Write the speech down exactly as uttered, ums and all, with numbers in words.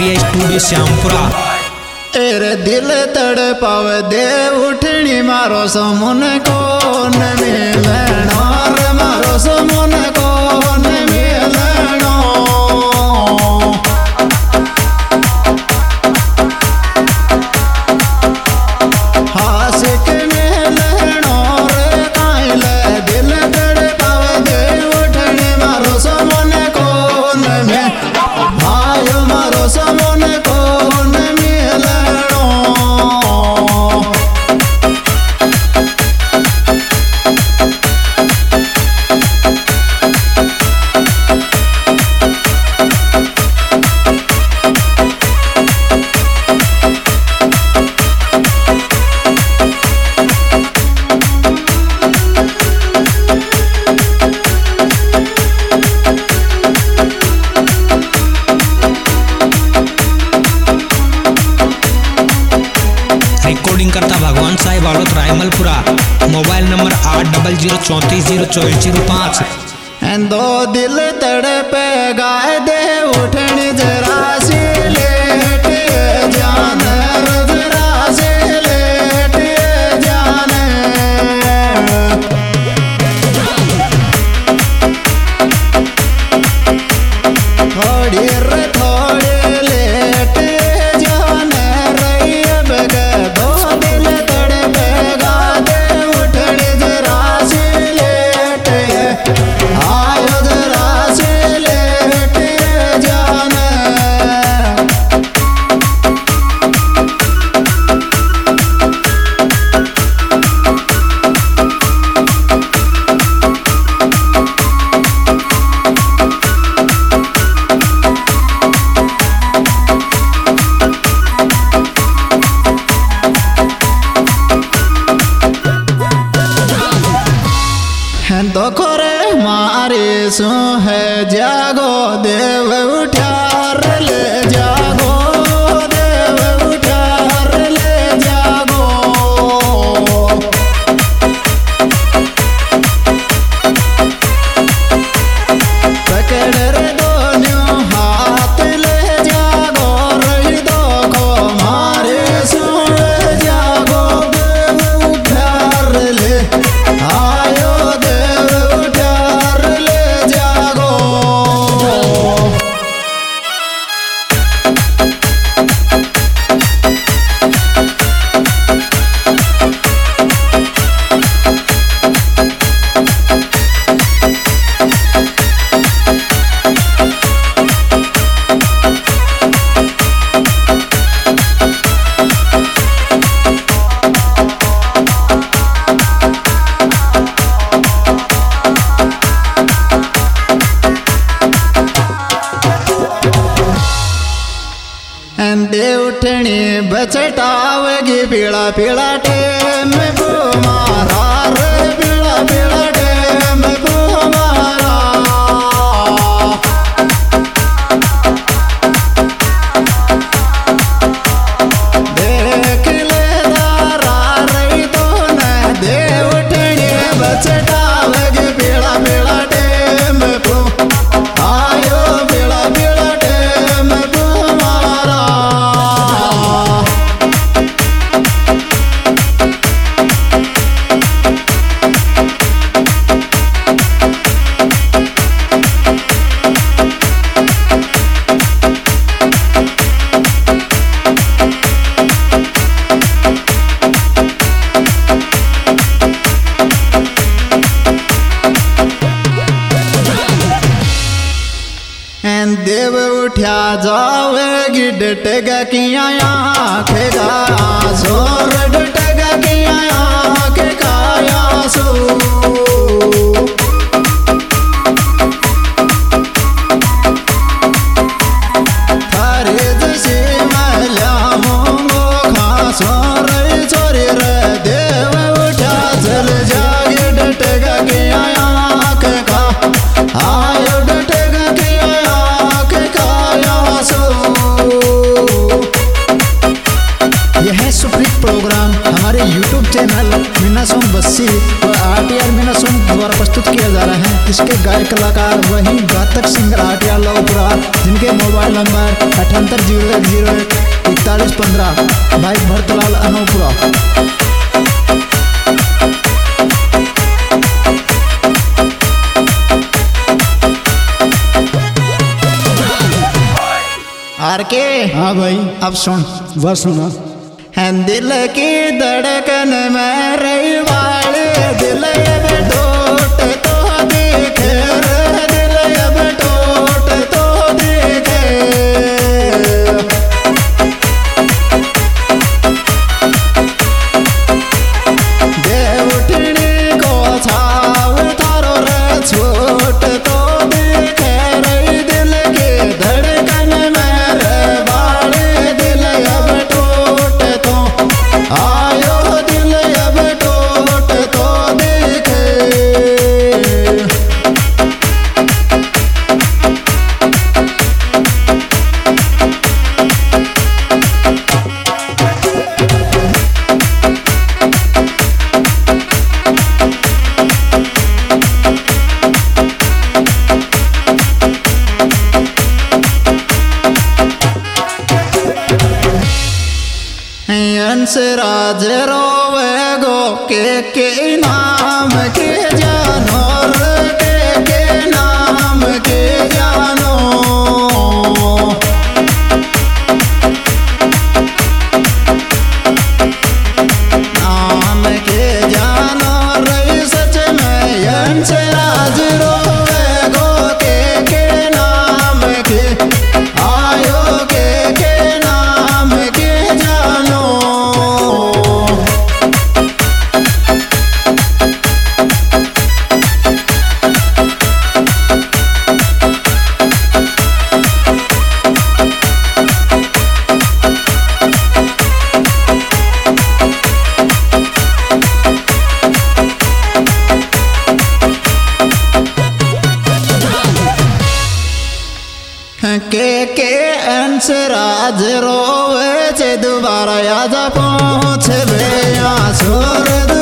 प्रिया studio Shyampura. तेरे दिल तड़पाव दे उठनी मारो समुन कोन मिलनो रे मारो समुन कोन मिलनो हास के मिलनो रे काइल दिल तड़पाव दे उठनी मारो समुन कोन में भायो मारो समुन कोन मिलनो। रिकॉर्डिंग करता भगवान साहिब आड़ोत रायमलपुरा। मोबाइल नंबर आठ डबल जीरो चौंतीस जीरो चौबीस जीरो पाँच। दो दिल तड़पे गाय दे उठनी जरा सी लेट जान जरा सी लेट जान थोड़ी रे थोड़ी लेट जान रही बग दो दिल तड़पे गाय दे उठनी जरा सी लेट आयो जरा सी लेट जान। तो खोरे मारे सो है जागो देव उठार ले जागो देव उठार ले जागो पकड़ रे दोनों हाथ ले जागो रही दो को मारे सो जागो देव उठार ले आयो दे उठनी बचटावगी पीड़ा पीड़ा टेम मारा रे पीड़ा पीड़ा टेम मारा देख ले दारा रही तो न दे उठनी बचटावगी पीड़ा पीड़ा टेम आयो पीड़ा पीड़ा टेम मारा। देव उठा जावेगी डटेगा किया आँखेगा जोर डटेगा किया आँखेगा आंसू थारे जैसे मैला मोंगो खासो रे छोरी रे देव उठा चल जागे डटेगा किया आँखेगा आयो डटेगा किया यह सुप्रीत प्रोग्राम हमारे YouTube channel Meena song Bassi और R T R Meena song द्वारा गायक कलाकार वही गातक सिंगर आटिया लौपुरा, जिनके मोबाइल नंबर अठहत्तर जीरो एक जीरो एक इकतालीस पंद्रह, भाई भरतलाल अनोपुरा। आर के हाँ भाई, अब सुन, वह सुना। है दिल की धड़कन में रही वाले दिल अब टूट तो देखे रे, दिल अब टूट तो देखे। देव उठनी को छाव थारो रे छूट तो देखे रे, दिल की धड़कन में रे वाले दिल अब टूट तो आयो, दिल अब टूट तो देखे। हंस राज रोवे गो के के नाम के जानो रे, के के नाम के जानो। नाम के जानो रे सच में हंस राज रोवे गो के के नाम के आयो, के के नाम के जानो। के के अंश राज रोवे छे दोबारा आजा पहुँच रे, सुर